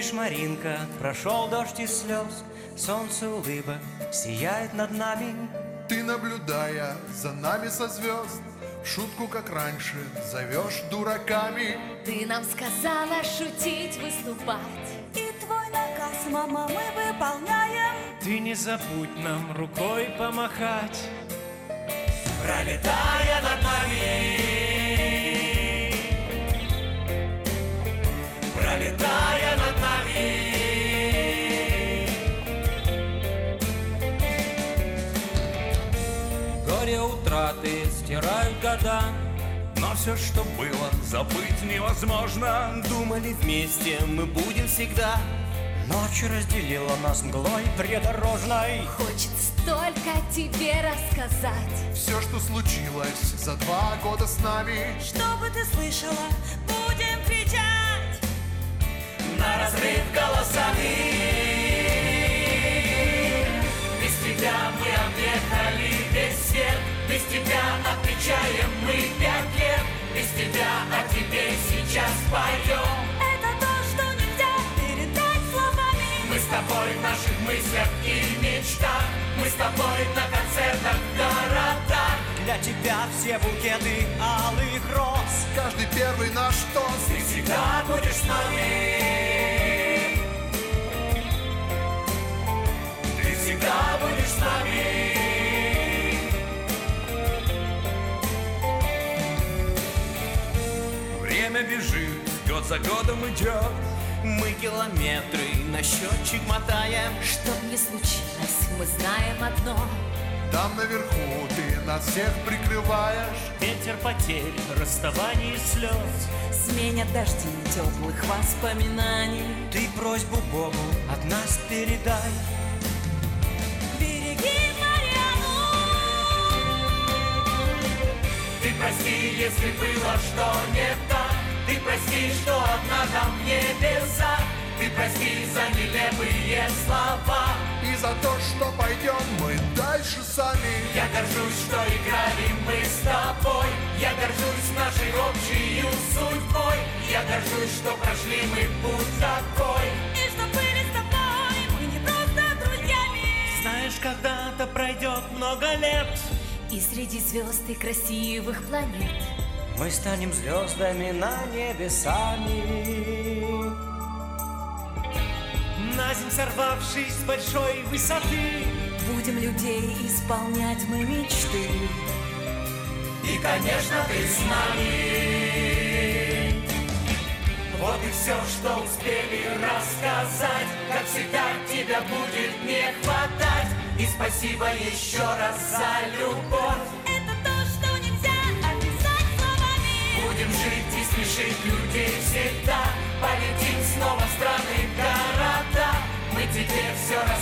Помнишь, Маринка, прошел дождь из слез, солнце улыбок сияет над нами. Ты, наблюдая за нами со звезд, в шутку, как раньше, зовешь дураками. Ты нам сказала шутить, выступать, и твой наказ, мама, мы выполняем. Ты не забудь нам рукой помахать, пролетая над нами, пролетая над нами. Горе утраты стирают года, но все, что было, забыть невозможно. думали вместе мы будем всегда. Ночь разделила нас мглой придорожной. хочет столько тебе рассказать. Все, что случилось за 2 года с нами. Чтобы ты слышала, будем кричать На разрыв голосами. Без тебя мы объехали весь свет, без тебя отвечаем мы 5 лет, без тебя о тебе сейчас поем. Это то, что нельзя передать словами. Мы с тобой в наших мыслях и мечтах, мы с тобой на концертах в городах. Для тебя все букеты алых роз, Каждый первый наш тост. ты всегда будешь с нами. Ты всегда будешь с нами. Время бежит, год за годом идет. Мы километры на счетчик мотаем. Что б ни случилось, мы знаем одно: Там наверху ты нас всех прикрываешь. Ветер потерь, расставаний и слез. Сменят дожди теплых воспоминаний. Ты просьбу Богу от нас передай. Береги Марьяну. Ты прости, если было что не так. Ты прости, что одна там небеса. Ты прости за нелепые слова. И за то, что пойдем мы дальше сами. Я горжусь, что играли мы с тобой. Я горжусь нашей общей судьбой. Я горжусь, что прошли мы путь такой. И что были с тобой, мы не просто друзьями. Знаешь, когда-то пройдет много лет, и среди звезд и красивых планет мы станем звездами на небесами. На земь сорвавшись с большой высоты, Будем людей исполнять мы мечты. и, конечно, ты с нами. Вот и все, что успели рассказать. Как всегда, тебя будет не хватать. И спасибо еще раз за любовь. Это то, что нельзя описать словами. Будем жить и смешить людей всегда. Полетим снова в страны, города. Мы тебе все